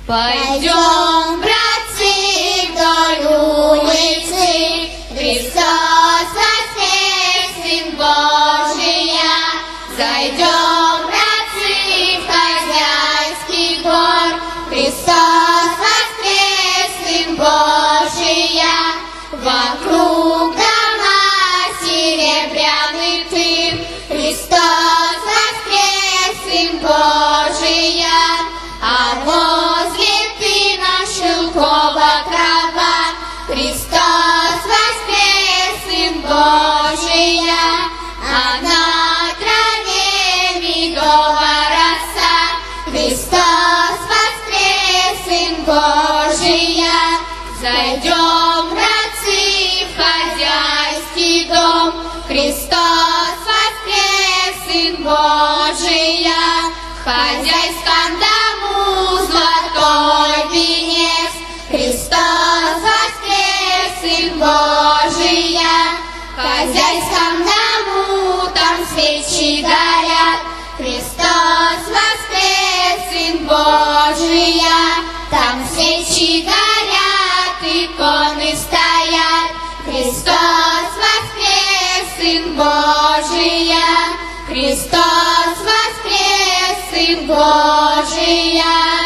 Пойдем, братцы, вдоль улицы, Христос воскрес, Сын Божия. Зайдем, братцы, в хозяйский двор, Христос воскрес, Сын Божия. Вокруг дома серебряный тын, Христос воскрес, Сын Божия. А возле тына шелковая трава, Христос воскрес, Сын Божия. А на траве медовая роса, Христос воскрес, Сын Божия. Зайдем, братцы, в хозяйский дом, Христос воскрес, Сын Божия. В хозяйском дому золотой венец, Христос воскрес, Сын Божия. В хозяйском дому там свечи горят, Христос воскрес, Сын Божия. Там свечи горят, иконы стоят, Христос воскрес, Сын Божия. Христос воскрес, Сын Божия.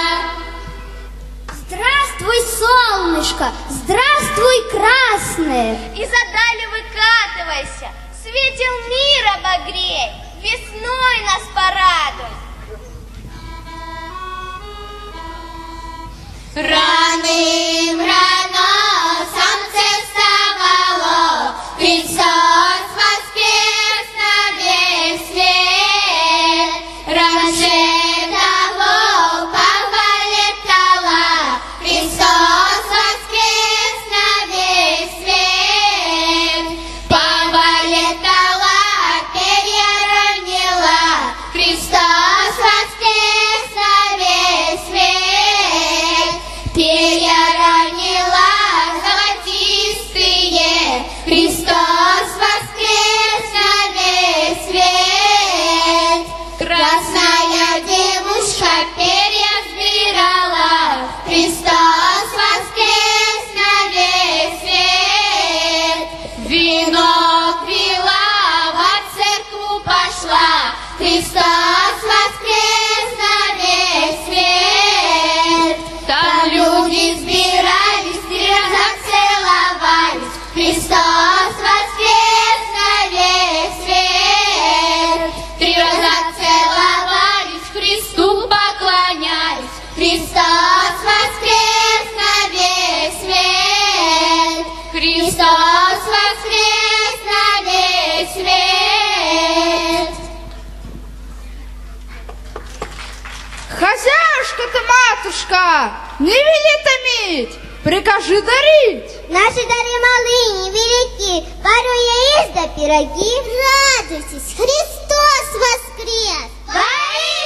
Здравствуй, солнышко, здравствуй, красное. Из дали выкатывайся, светил мир обогрей, весной нас порадуй. Рано солнце вставало, Христос воскрес на весь свет. Раньше того пахва летала, Христос воскрес на весь свет. Пахва летала, перья ронила, Христос воскрес на весь свет. Перья ронила золотистые, Христос воскрес на весь свет. Красная девушка перья сбирала, Христос воскрес на весь свет. Венок пила, в церковь пошла, Христос воскрес на весь свет. Там люди сбирались, три раза целовались, Христос воскрес на весь свет. Три раза целовались, Христу поклонялись, Христос воскрес на весь свет. Христос воскрес на весь свет. Хозяюшка-то, матушка, не вели томить, прикажи дарить. Наши дары малы, невелики, пару яиц да пироги. Радуйтесь, Христос воскрес! Воистину